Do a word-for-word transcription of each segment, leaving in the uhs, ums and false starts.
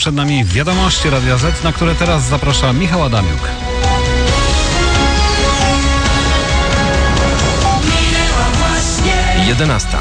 przed nami wiadomości Radia Z, na które teraz zaprasza Michał Adamiuk. jedenasta.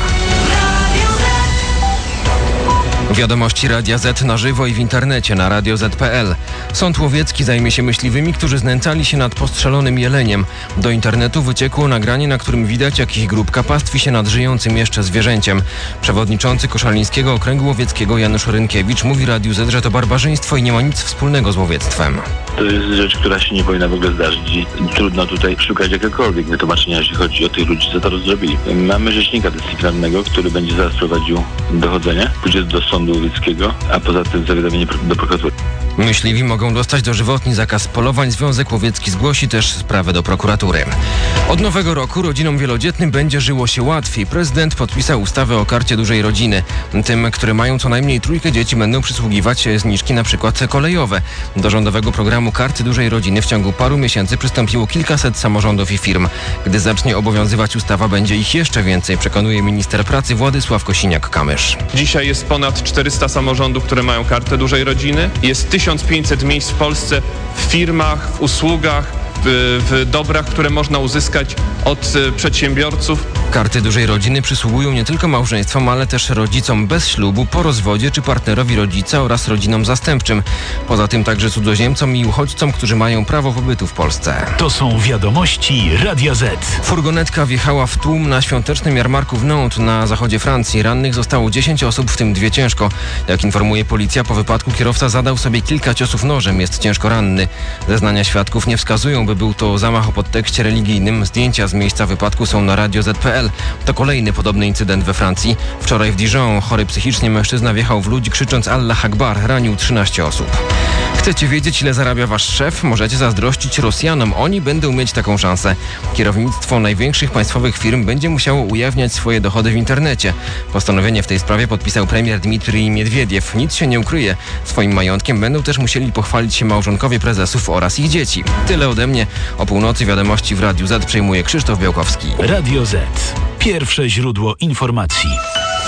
Wiadomości Radia Z na żywo i w internecie na radio zet kropka pe el. Sąd łowiecki zajmie się myśliwymi, którzy znęcali się nad postrzelonym jeleniem. Do internetu wyciekło nagranie, na którym widać, jak ich grupka pastwi się nad żyjącym jeszcze zwierzęciem. Przewodniczący Koszalińskiego Okręgu Łowieckiego Janusz Rynkiewicz mówi Radiu Z, że to barbarzyństwo i nie ma nic wspólnego z łowiectwem. To jest rzecz, która się nie powinna w ogóle zdarzyć i trudno tutaj szukać jakiegokolwiek wytłumaczenia, jeśli chodzi o tych ludzi, co to zrobili. Mamy rzecznika dyscyplinarnego, który będzie zaraz prowadził dochodzenie, pójdzie do sądu łowieckiego, a poza tym zawiadomienie do prokuratury. Myśliwi mogą dostać dożywotni zakaz polowań. Związek Łowiecki zgłosi też sprawę do prokuratury. Od nowego roku rodzinom wielodzietnym będzie żyło się łatwiej. Prezydent podpisał ustawę o Karcie Dużej Rodziny. Tym, które mają co najmniej trójkę dzieci, będą przysługiwać zniżki na przykład kolejowe. Do rządowego programu Karty Dużej Rodziny w ciągu paru miesięcy przystąpiło kilkaset samorządów i firm. Gdy zacznie obowiązywać ustawa, będzie ich jeszcze więcej, przekonuje minister pracy Władysław Kosiniak-Kamysz. Dzisiaj jest ponad czterysta samorządów, które mają Kartę Dużej Rodziny. Jest tysiąc pięćset miejsc w Polsce w firmach, w usługach, w, w dobrach, które można uzyskać od y, przedsiębiorców. Karty Dużej Rodziny przysługują nie tylko małżeństwom, ale też rodzicom bez ślubu, po rozwodzie czy partnerowi rodzica oraz rodzinom zastępczym. Poza tym także cudzoziemcom i uchodźcom, którzy mają prawo pobytu w Polsce. To są wiadomości Radia Z. Furgonetka wjechała w tłum na świątecznym jarmarku w Nantes na zachodzie Francji. Rannych zostało dziesięć osób, w tym dwie ciężko. Jak informuje policja, po wypadku kierowca zadał sobie kilka ciosów nożem, jest ciężko ranny. Zeznania świadków nie wskazują, by był to zamach o podtekście religijnym. Zdjęcia z miejsca wypadku są na radio zet kropka pe el. To kolejny podobny incydent we Francji. Wczoraj w Dijon chory psychicznie mężczyzna wjechał w ludzi, krzycząc Allah Akbar, ranił trzynaście osób. Chcecie wiedzieć, ile zarabia wasz szef? Możecie zazdrościć Rosjanom. Oni będą mieć taką szansę. Kierownictwo największych państwowych firm będzie musiało ujawniać swoje dochody w internecie. Postanowienie w tej sprawie podpisał premier Dmitrij Miedwiediew. Nic się nie ukryje. Swoim majątkiem będą też musieli pochwalić się małżonkowie prezesów oraz ich dzieci. Tyle ode mnie. O północy wiadomości w Radiu Z przejmuje Krzysztof Białkowski. Radio Z. Pierwsze źródło informacji.